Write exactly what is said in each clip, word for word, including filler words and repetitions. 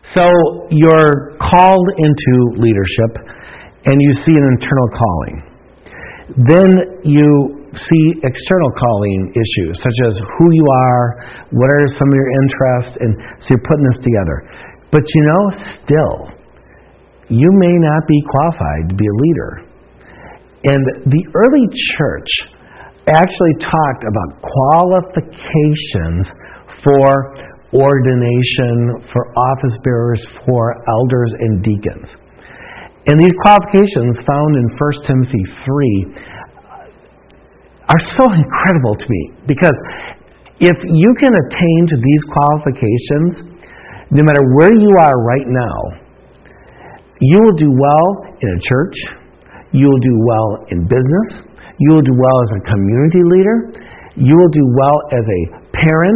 So you're called into leadership, and you see an internal calling. Then you see external calling issues, such as who you are, what are some of your interests, and so you're putting this together. But you know, still, you may not be qualified to be a leader. And the early church actually talked about qualifications for ordination, for office bearers, for elders and deacons. And these qualifications found in First Timothy three are so incredible to me, because if you can attain to these qualifications, no matter where you are right now, you will do well in a church, you will do well in business, you will do well as a community leader, you will do well as a parent.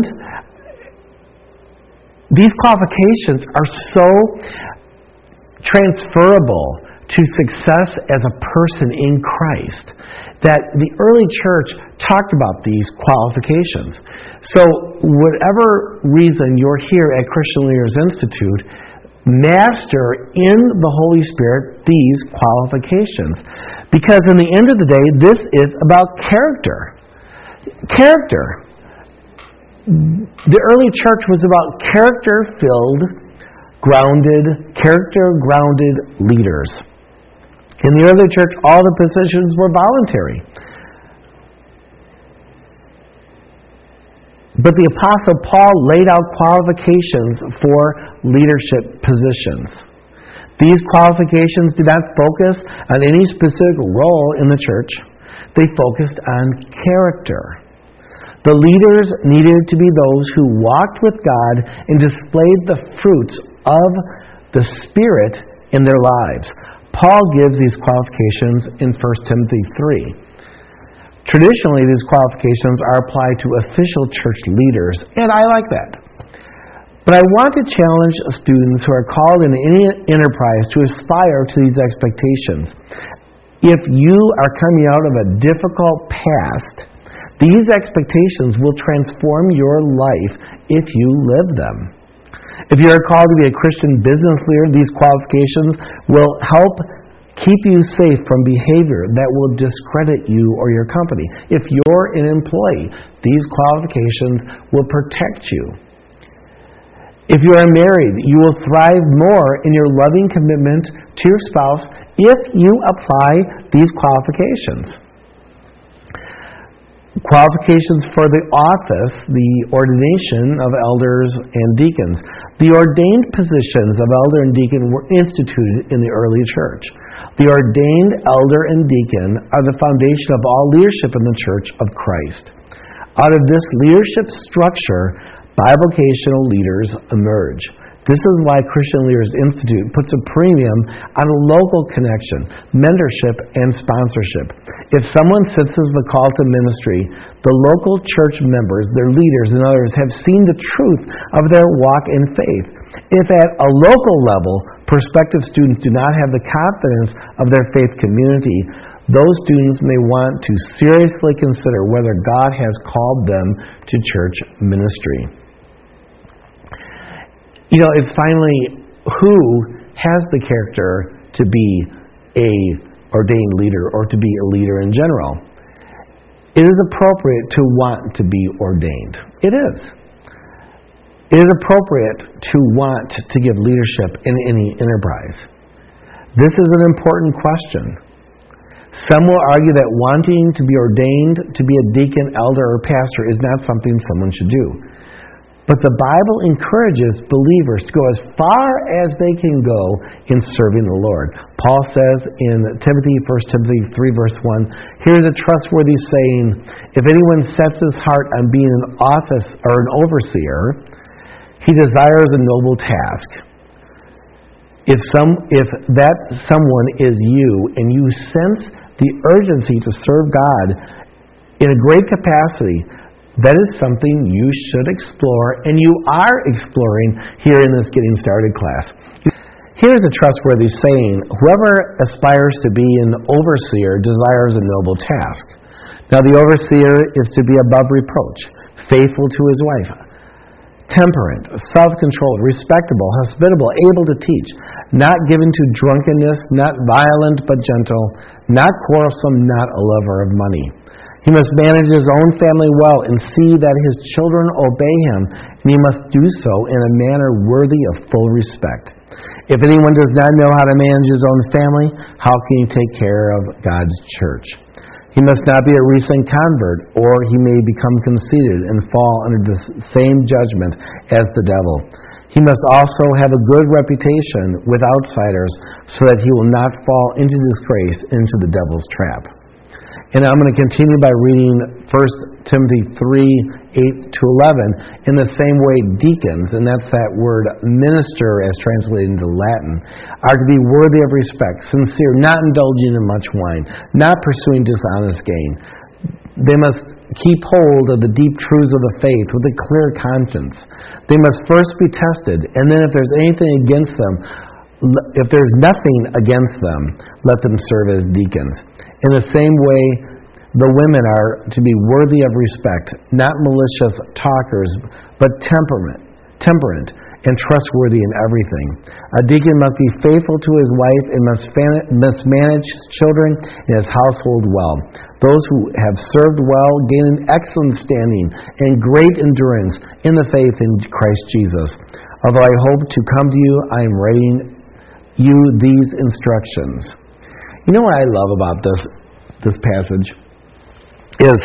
These qualifications are so transferable to success as a person in Christ that the early church talked about these qualifications. So whatever reason you're here at Christian Leaders Institute, master in the Holy Spirit these qualifications. Because in the end of the day, this is about character. Character. The early church was about character-filled, grounded, character-grounded leaders. In the early church, all the positions were voluntary. But the Apostle Paul laid out qualifications for leadership positions. These qualifications did not focus on any specific role in the church. They focused on character. The leaders needed to be those who walked with God and displayed the fruits of the Spirit in their lives. Paul gives these qualifications in First Timothy three. Traditionally, these qualifications are applied to official church leaders, and I like that. But I want to challenge students who are called in any enterprise to aspire to these expectations. If you are coming out of a difficult past, these expectations will transform your life if you live them. If you are called to be a Christian business leader, these qualifications will help keep you safe from behavior that will discredit you or your company. If you're an employee, these qualifications will protect you. If you are married, you will thrive more in your loving commitment to your spouse if you apply these qualifications. Qualifications for the office, the ordination of elders and deacons. The ordained positions of elder and deacon were instituted in the early church. The ordained elder and deacon are the foundation of all leadership in the church of Christ. Out of this leadership structure, bivocational leaders emerge. This is why Christian Leaders Institute puts a premium on a local connection, mentorship, and sponsorship. If someone senses the call to ministry, the local church members, their leaders, and others have seen the truth of their walk in faith. If at a local level, prospective students do not have the confidence of their faith community, those students may want to seriously consider whether God has called them to church ministry. You know, it's finally who has the character to be a ordained leader or to be a leader in general. It is appropriate to want to be ordained. It is. It is appropriate to want to give leadership in any enterprise. This is an important question. Some will argue that wanting to be ordained to be a deacon, elder, or pastor is not something someone should do. But the Bible encourages believers to go as far as they can go in serving the Lord. Paul says in Timothy, First Timothy three, verse one, here's a trustworthy saying, if anyone sets his heart on being an office or an overseer, he desires a noble task. If some, if that someone is you and you sense the urgency to serve God in a great capacity, that is something you should explore, and you are exploring here in this Getting Started class. Here's a trustworthy saying, whoever aspires to be an overseer desires a noble task. Now the overseer is to be above reproach, faithful to his wife, temperate, self-controlled, respectable, hospitable, able to teach, not given to drunkenness, not violent but gentle, not quarrelsome, not a lover of money. He must manage his own family well and see that his children obey him, and he must do so in a manner worthy of full respect. If anyone does not know how to manage his own family, how can he take care of God's church? He must not be a recent convert, or he may become conceited and fall under the same judgment as the devil. He must also have a good reputation with outsiders so that he will not fall into disgrace into the devil's trap. And I'm going to continue by reading First Timothy three, eight to eleven. In the same way, deacons, and that's that word minister as translated into Latin, are to be worthy of respect, sincere, not indulging in much wine, not pursuing dishonest gain. They must keep hold of the deep truths of the faith with a clear conscience. They must first be tested, and then if there's anything against them, if there's nothing against them, let them serve as deacons. In the same way, the women are to be worthy of respect, not malicious talkers, but temperate, temperate and trustworthy in everything. A deacon must be faithful to his wife and must, fan- must manage his children and his household well. Those who have served well gain an excellent standing and great endurance in the faith in Christ Jesus. Although I hope to come to you, I am writing you these instructions. You know what I love about this this passage is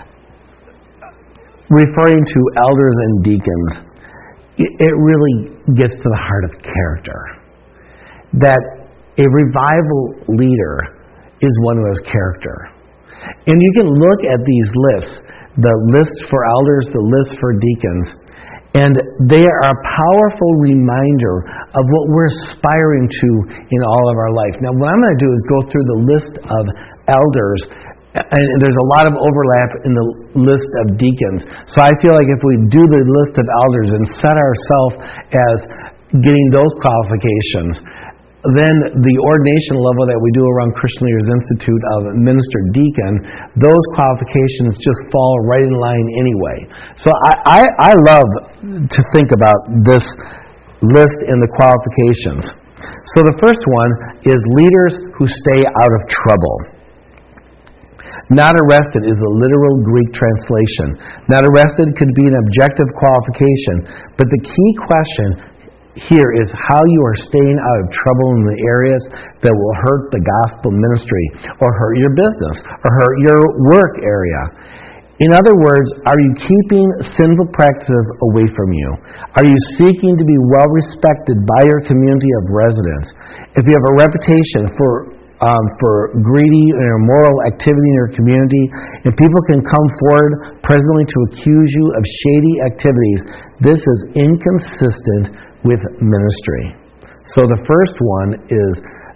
referring to elders and deacons. It really gets to the heart of character. That a revival leader is one who has character. And you can look at these lists, the lists for elders, the lists for deacons, and they are a powerful reminder of what we're aspiring to in all of our life. Now, what I'm going to do is go through the list of elders, and there's a lot of overlap in the list of deacons. So I feel like if we do the list of elders and set ourselves as getting those qualifications, then the ordination level that we do around Christian Leaders Institute of minister deacon, those qualifications just fall right in line anyway. So I, I, I love to think about this list and the qualifications. So the first one is leaders who stay out of trouble. Not arrested is the literal Greek translation. Not arrested could be an objective qualification, but the key question here is how you are staying out of trouble in the areas that will hurt the gospel ministry or hurt your business or hurt your work area. In other words, are you keeping sinful practices away from you? Are you seeking to be well respected by your community of residents? If you have a reputation for um, for greedy and immoral activity in your community, and people can come forward presently to accuse you of shady activities, this is inconsistent with ministry. So the first one is,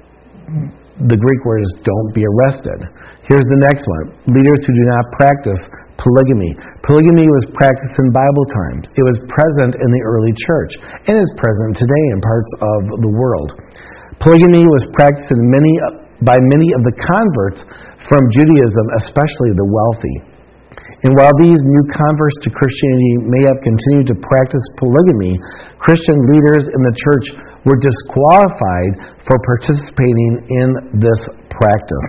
the Greek word is don't be arrested. Here's the next one. Leaders who do not practice polygamy. Polygamy was practiced in Bible times. It was present in the early church and is present today in parts of the world. Polygamy was practiced in many by many of the converts from Judaism, especially the wealthy. And while these new converts to Christianity may have continued to practice polygamy, Christian leaders in the church were disqualified for participating in this practice.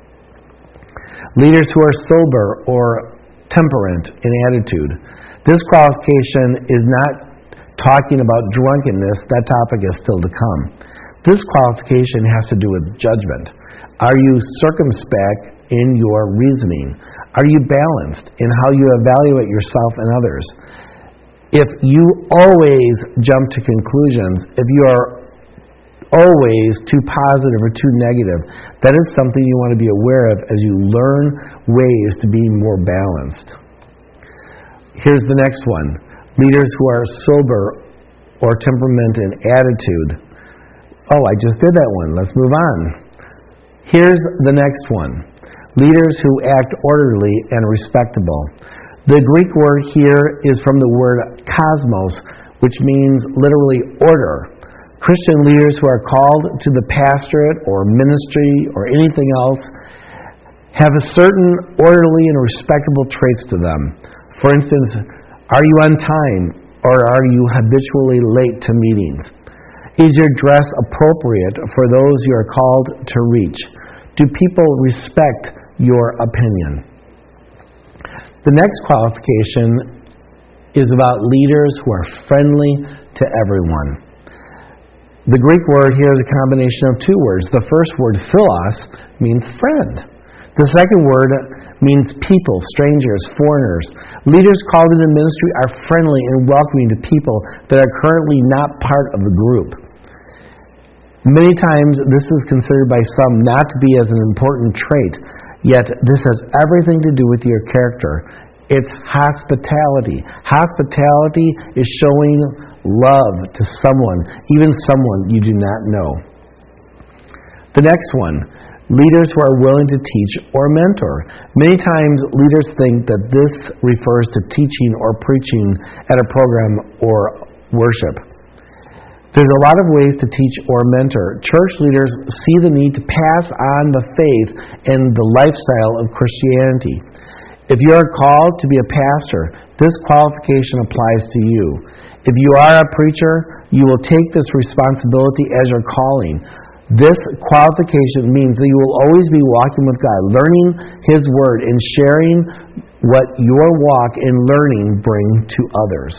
Leaders who are sober or temperate in attitude. This qualification is not talking about drunkenness. That topic is still to come. This qualification has to do with judgment. Are you circumspect in your reasoning? Are you balanced in how you evaluate yourself and others? If you always jump to conclusions, if you are always too positive or too negative, that is something you want to be aware of as you learn ways to be more balanced. Here's the next one. Leaders who are sober or temperament in attitude. Oh, I just did that one. Let's move on. Here's the next one. Leaders who act orderly and respectable. The Greek word here is from the word cosmos, which means literally order. Christian leaders who are called to the pastorate or ministry or anything else have a certain orderly and respectable traits to them. For instance, are you on time? or are you habitually late to meetings? Is your dress appropriate for those you are called to reach? Do people respect your opinion? The next qualification is about leaders who are friendly to everyone. The Greek word here is a combination of two words. The first word, philos, means friend. The second word means people, strangers, foreigners. Leaders called into ministry are friendly and welcoming to people that are currently not part of the group. Many times this is considered by some not to be as an important trait, yet this has everything to do with your character. It's hospitality. Hospitality is showing love to someone, even someone you do not know. The next one, leaders who are willing to teach or mentor. Many times leaders think that this refers to teaching or preaching at a program or worship. There's a lot of ways to teach or mentor. Church leaders see the need to pass on the faith and the lifestyle of Christianity. If you are called to be a pastor, this qualification applies to you. If you are a preacher, you will take this responsibility as your calling. This qualification means that you will always be walking with God, learning His Word, and sharing what your walk and learning bring to others.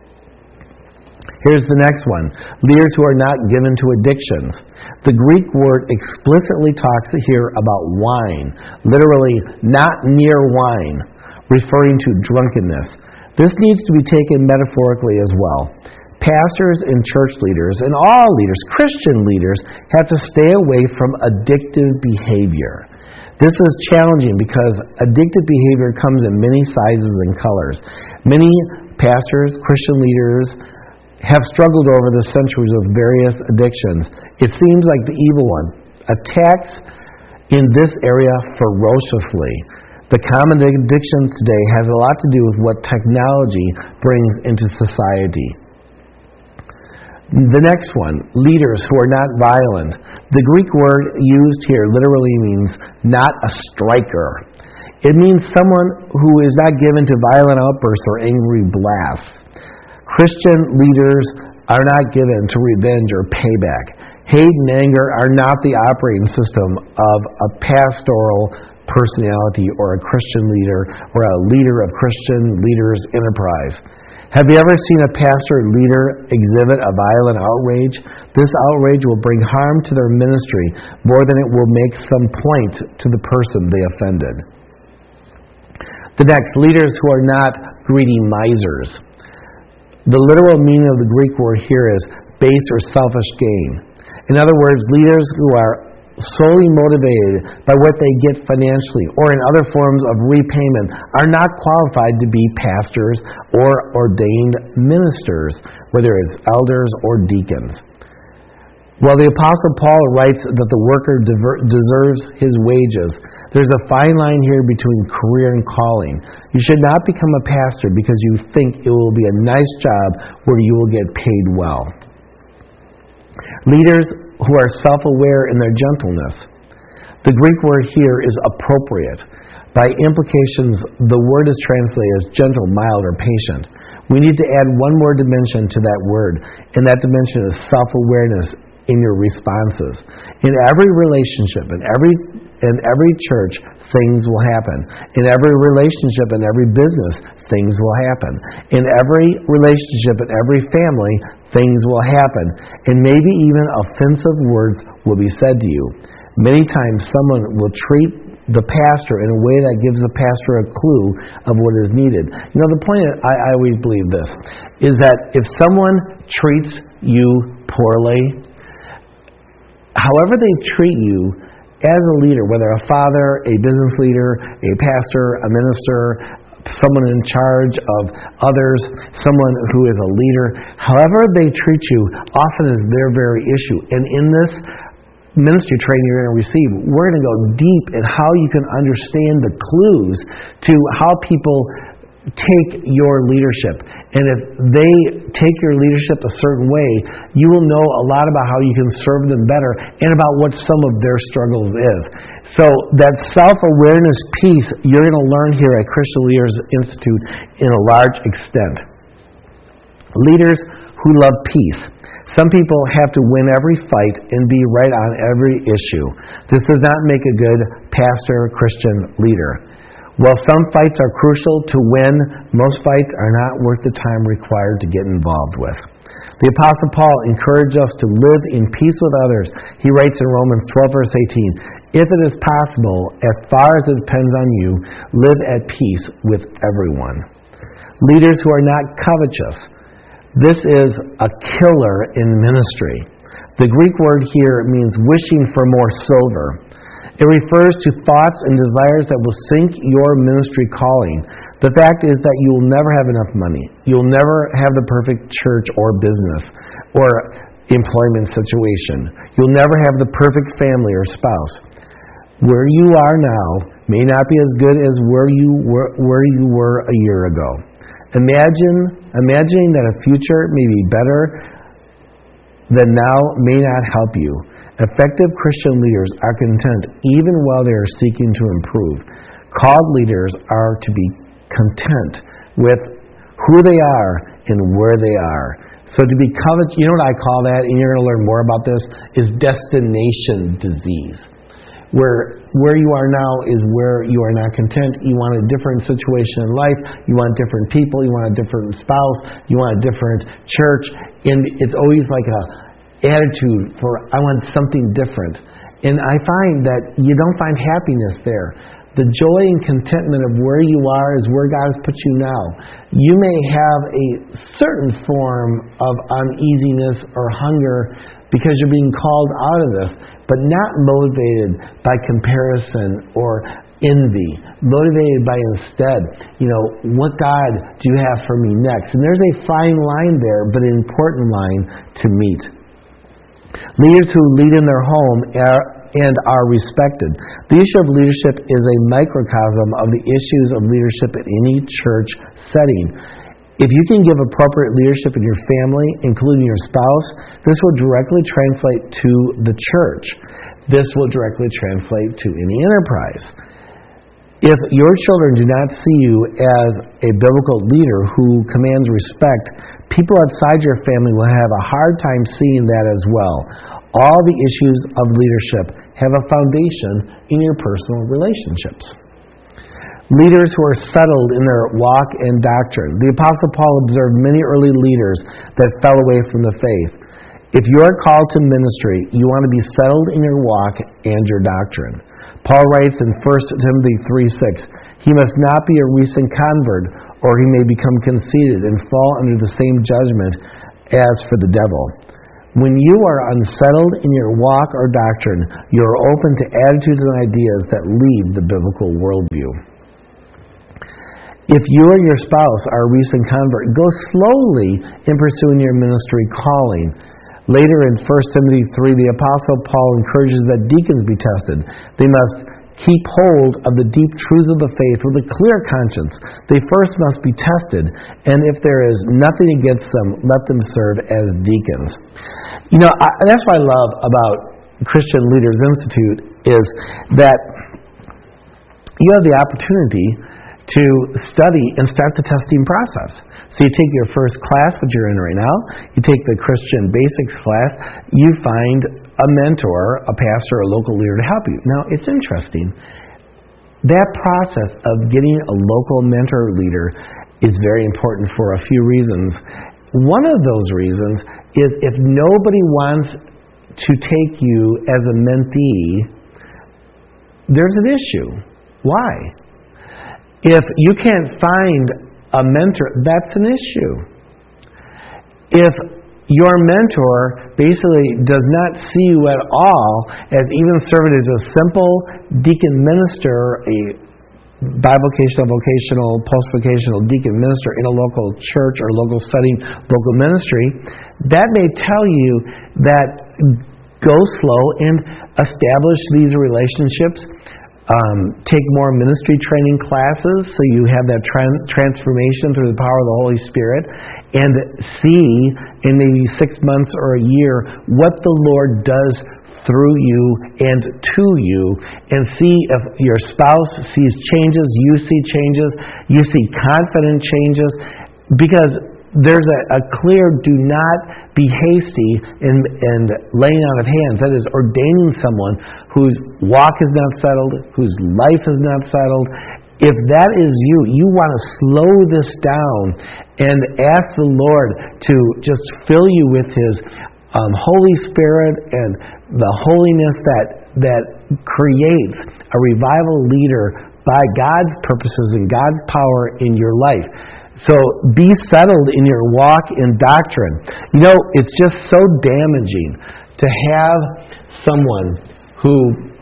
Here's the next one. Leaders who are not given to addictions. The Greek word explicitly talks here about wine, literally not near wine, referring to drunkenness. This needs to be taken metaphorically as well. Pastors and church leaders, and all leaders, Christian leaders, have to stay away from addictive behavior. This is challenging because addictive behavior comes in many sizes and colors. Many pastors, Christian leaders, have struggled over the centuries with various addictions. It seems like the evil one attacks in this area ferociously. The common addiction today has a lot to do with what technology brings into society. The next one, leaders who are not violent. The Greek word used here literally means not a striker. It means someone who is not given to violent outbursts or angry blasts. Christian leaders are not given to revenge or payback. Hate and anger are not the operating system of a pastoral personality or a Christian leader or a leader of Christian leaders' enterprise. Have you ever seen a pastor or leader exhibit a violent outrage? This outrage will bring harm to their ministry more than it will make some point to the person they offended. The next, leaders who are not greedy misers. The literal meaning of the Greek word here is base or selfish gain. In other words, leaders who are solely motivated by what they get financially or in other forms of repayment are not qualified to be pastors or ordained ministers, whether it's elders or deacons. While the Apostle Paul writes that the worker deserves his wages, there's a fine line here between career and calling. You should not become a pastor because you think it will be a nice job where you will get paid well. Leaders who are self-aware in their gentleness. The Greek word here is appropriate. By implications, the word is translated as gentle, mild, or patient. We need to add one more dimension to that word, and that dimension is self-awareness in your responses. In every relationship, in every in every church, things will happen. In every relationship, in every business, things will happen. In every relationship, in every family, things will happen. And maybe even offensive words will be said to you. Many times someone will treat the pastor in a way that gives the pastor a clue of what is needed. You know, the point, I, I always believe this, is that if someone treats you poorly, however they treat you as a leader, whether a father, a business leader, a pastor, a minister, someone in charge of others, someone who is a leader, however they treat you often is their very issue. And in this ministry training you're going to receive, we're going to go deep in how you can understand the clues to how people take your leadership. And if they take your leadership a certain way, you will know a lot about how you can serve them better and about what some of their struggles is. So that self-awareness piece you're going to learn here at Christian Leaders Institute in a large extent. Leaders who love peace. Some people have to win every fight and be right on every issue. This does not make a good pastor, Christian leader. While some fights are crucial to win, most fights are not worth the time required to get involved with. The Apostle Paul encouraged us to live in peace with others. He writes in Romans twelve, verse eighteen, "If it is possible, as far as it depends on you, live at peace with everyone." Leaders who are not covetous. This is a killer in ministry. The Greek word here means wishing for more silver. It refers to thoughts and desires that will sink your ministry calling. The fact is that you will never have enough money. You'll never have the perfect church or business or employment situation. You'll never have the perfect family or spouse. Where you are now may not be as good as where you were, where you were a year ago. Imagine, imagining that a future may be better than now may not help you. Effective Christian leaders are content even while they are seeking to improve. Called leaders are to be content with who they are and where they are. So to be covetous, you know what I call that, and you're going to learn more about this, is destination disease. Where where you are now is where you are not content. You want a different situation in life. You want different people. You want a different spouse. You want a different church. And it's always like a attitude for, I want something different. And I find that you don't find happiness there. The joy and contentment of where you are is where God has put you now. You may have a certain form of uneasiness or hunger because you're being called out of this, but not motivated by comparison or envy. Motivated by instead, you know, what God do you have for me next? And there's a fine line there, but an important line to meet. Leaders who lead in their home are, and are respected. The issue of leadership is a microcosm of the issues of leadership in any church setting. If you can give appropriate leadership in your family, including your spouse, this will directly translate to the church. This will directly translate to any enterprise. If your children do not see you as a biblical leader who commands respect, people outside your family will have a hard time seeing that as well. All the issues of leadership have a foundation in your personal relationships. Leaders who are settled in their walk and doctrine. The Apostle Paul observed many early leaders that fell away from the faith. If you are called to ministry, you want to be settled in your walk and your doctrine. Paul writes in First Timothy three six, "He must not be a recent convert, or he may become conceited and fall under the same judgment as for the devil." When you are unsettled in your walk or doctrine, you are open to attitudes and ideas that leave the biblical worldview. If you or your spouse are a recent convert, go slowly in pursuing your ministry calling. Later in First Timothy three, the Apostle Paul encourages that deacons be tested. They must keep hold of the deep truths of the faith with a clear conscience. They first must be tested, and if there is nothing against them, let them serve as deacons. You know, I, that's what I love about Christian Leaders Institute is that you have the opportunity to study and start the testing process. So you take your first class, which you're in right now, you take the Christian Basics class, you find a mentor, a pastor, a local leader to help you. Now, it's interesting. That process of getting a local mentor leader is very important for a few reasons. One of those reasons is if nobody wants to take you as a mentee, there's an issue. Why? If you can't find a mentor, that's an issue. If your mentor basically does not see you at all as even serving as a simple deacon minister, a bivocational, vocational, post-vocational deacon minister in a local church or local setting, local ministry, that may tell you that go slow and establish these relationships. Um, take more ministry training classes so you have that tran- transformation through the power of the Holy Spirit, and see in maybe six months or a year what the Lord does through you and to you, and see if your spouse sees changes, you see changes, you see confident changes, because there's a, a clear do not be hasty in, in laying on of hands. That is, ordaining someone whose walk is not settled, whose life is not settled. If that is you, you want to slow this down and ask the Lord to just fill you with His um, Holy Spirit and the holiness that, that creates a revival leader by God's purposes and God's power in your life. So be settled in your walk in doctrine. You know, it's just so damaging to have someone who,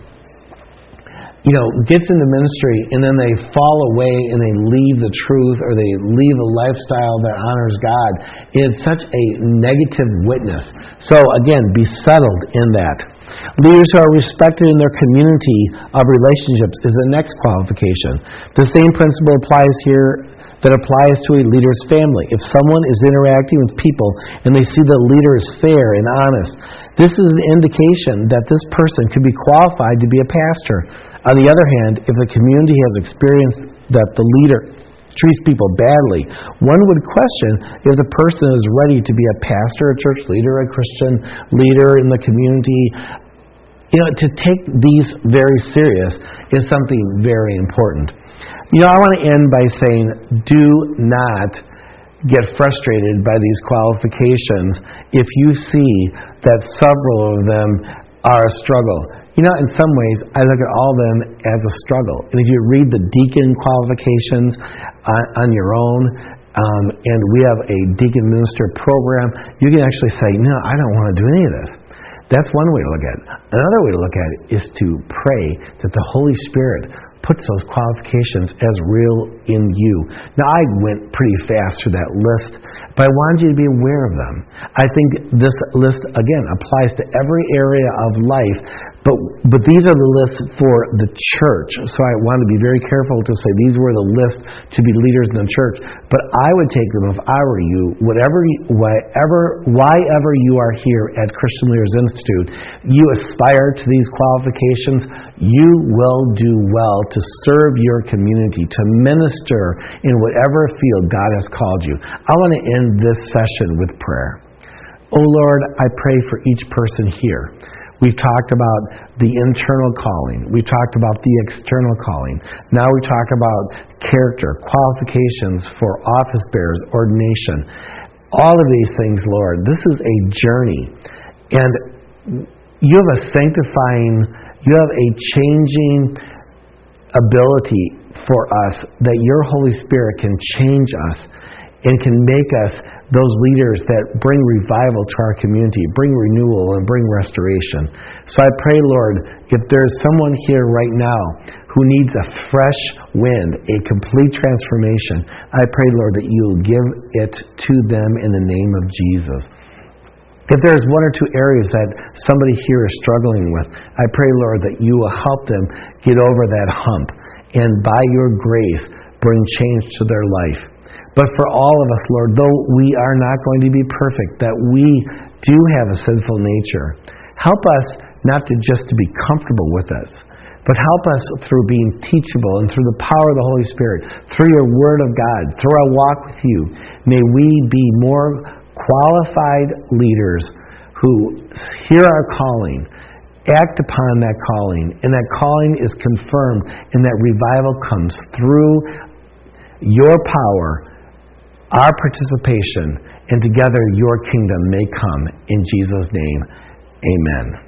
you know, gets into ministry and then they fall away and they leave the truth or they leave a lifestyle that honors God. It's such a negative witness. So again, be settled in that. Leaders who are respected in their community of relationships is the next qualification. The same principle applies here that applies to a leader's family. If someone is interacting with people and they see the leader is fair and honest, this is an indication that this person could be qualified to be a pastor. On the other hand, if the community has experienced that the leader treats people badly, one would question if the person is ready to be a pastor, a church leader, a Christian leader in the community. You know, to take these very serious is something very important. You know, I want to end by saying, do not get frustrated by these qualifications if you see that several of them are a struggle. You know, in some ways, I look at all of them as a struggle. And if you read the deacon qualifications on, on your own, um, and we have a deacon minister program, you can actually say, no, I don't want to do any of this. That's one way to look at it. Another way to look at it is to pray that the Holy Spirit puts those qualifications as real in you. Now, I went pretty fast through that list, but I wanted you to be aware of them. I think this list, again, applies to every area of life, but but these are the lists for the church. So I want to be very careful to say these were the lists to be leaders in the church. But I would take them if I were you, whatever, whatever, whyever you are here at Christian Leaders Institute, you aspire to these qualifications, you will do well to serve your community, to minister in whatever field God has called you. I want to end this session with prayer. Oh Lord, I pray for each person here. We've talked about the internal calling. We talked about the external calling. Now we talk about character, qualifications for office bearers, ordination. All of these things, Lord, this is a journey. And you have a sanctifying, you have a changing ability for us that your Holy Spirit can change us and can make us those leaders that bring revival to our community, bring renewal, and bring restoration. So I pray, Lord, if there's someone here right now who needs a fresh wind, a complete transformation, I pray, Lord, that you'll give it to them in the name of Jesus. If there's one or two areas that somebody here is struggling with, I pray, Lord, that you will help them get over that hump and by your grace bring change to their life. But for all of us, Lord, though we are not going to be perfect, that we do have a sinful nature, help us not to just to be comfortable with us, but help us through being teachable and through the power of the Holy Spirit, through your Word of God, through our walk with you. May we be more qualified leaders who hear our calling, act upon that calling, and that calling is confirmed, and that revival comes through your power, our participation, and together your kingdom may come. In Jesus' name, amen.